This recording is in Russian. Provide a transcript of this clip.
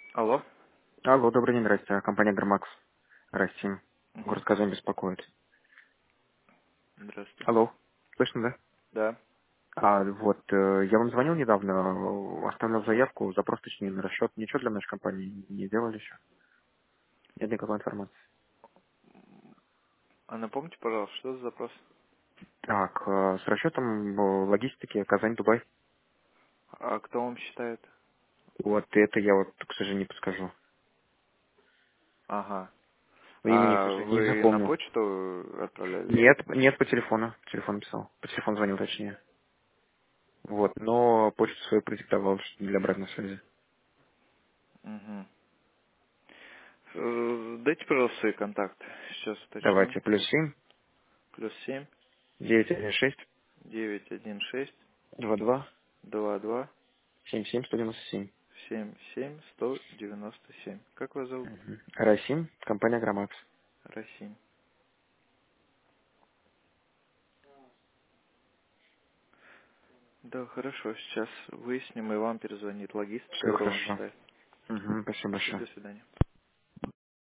Алло. Алло, добрый день, здрасте. Компания Громакс. Растим. Угу. Город Казань беспокоит. Здравствуйте. Алло, слышно, да? Да. Я вам звонил недавно, оставил заявку, запрос точнее на расчет. Ничего для нашей компании не делали еще? Нет никакой информации. А напомните, пожалуйста, что за запрос? Так, с расчетом логистики Казань-Дубай. А кто вам считает? Вот это я вот, к сожалению, не подскажу. Ага. Имени, к А сожалению, не вы на запомнил. почту отправляли? Нет, по телефону. Телефон писал. По телефону звонил точнее. Вот, но почту свою продиктовал для обратной связи. Угу. Дайте, пожалуйста, свои контакты. Сейчас уточню. Давайте, +7 +7 916 916 22 22 77 197. 77 197. Как вас зовут? Расим, компания Громакс. Расим. Да, хорошо. Сейчас выясним, и вам перезвонит логист, Все который вам хорошо. считает. Спасибо Все, большое. до свидания.